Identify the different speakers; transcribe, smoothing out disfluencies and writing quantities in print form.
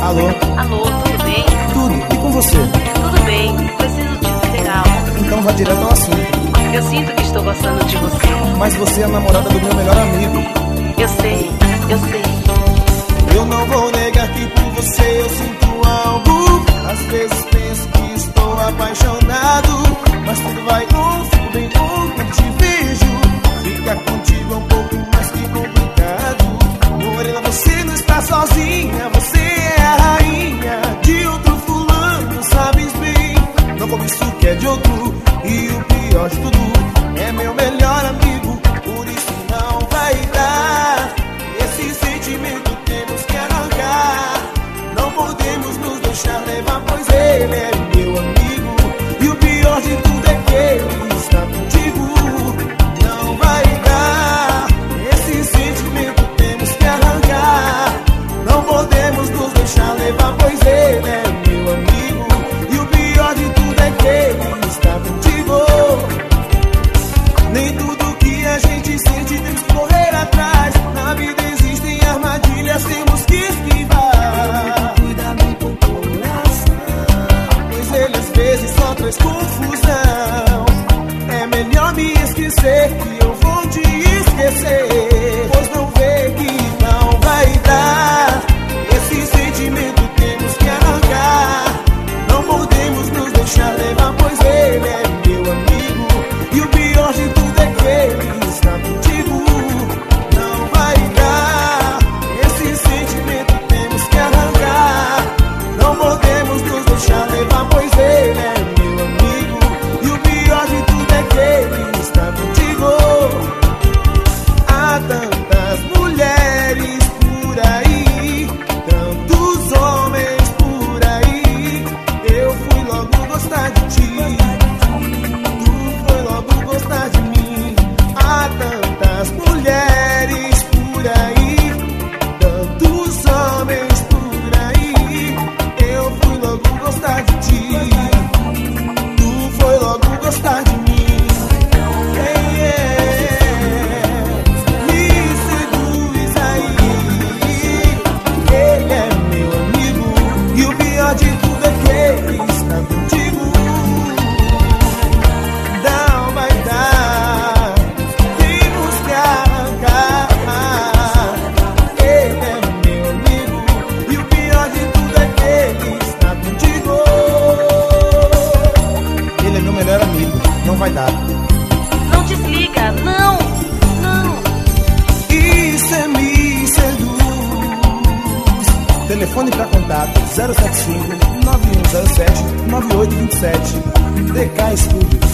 Speaker 1: Alô?
Speaker 2: Alô, tudo bem?
Speaker 1: Tudo, e com você?
Speaker 2: Tudo bem, preciso te dizer algo.
Speaker 1: Então vá direto ao assunto.
Speaker 2: Eu sinto que estou gostando de você.
Speaker 1: Mas você é a namorada do meu melhor amigo.
Speaker 2: Eu sei, eu sei.
Speaker 1: Eu não vou negar que por você eu sinto algo. Às vezes penso que estou apaixonado, mas tudo vai bom, fico bem bom quando te vejo. Ficar contigo é um pouco mais que complicado. Morena, você não está sozinha, você é a rainha de outro fulano, sabes bem. Não como isso que é de outro, e o pior de tudo é meu melhor amigo. Por isso não vai dar. Esse sentimento temos que arrancar. Não podemos nos deixar levar, pois ele é meu amigo. E o pior de tudo é que ele está contigo. Não vai dar. Esse sentimento temos que arrancar. Não podemos nos deixar levar, pois ele é meu amigo. E o pior de tudo é que ele está contigo. Nem tudo que a gente sente temos que correr atrás. Na vida existem armadilhas, temos que esquivar. Cuida bem com o coração, pois ele às vezes só traz confusão. É melhor me esquecer que eu vou te esquecer, pois não vê que não vai dar. Esse sentimento temos que arrancar. Não podemos nos deixar levar, pois ele é meu amigo. E o pior de tudo é que ele está contigo. Não vai dar. Esse sentimento temos que arrancar. Não podemos nos deixar levar, pois ele é meu amigo. E o pior de tudo é que ele está contigo. Há tantas mulheres por aí, tantos homens por aí. Eu fui logo gostar de ti, tu foi logo gostar de mim. Há tantas mulheres por aí, tantos homens por aí. Eu fui logo gostar de ti, tu foi logo gostar de mim. Me seduz aí. Ele é meu amigo. E o pior de tudo é que ele está contigo. Não vai dar. Temos que arrancar. Ele é meu amigo. E o pior de tudo é que ele está contigo. Ele é meu melhor amigo. Não vai dar.
Speaker 2: Não desliga, não, não.
Speaker 1: Isso é me seduz. Telefone para contato 075-9107-9827. DK Studios.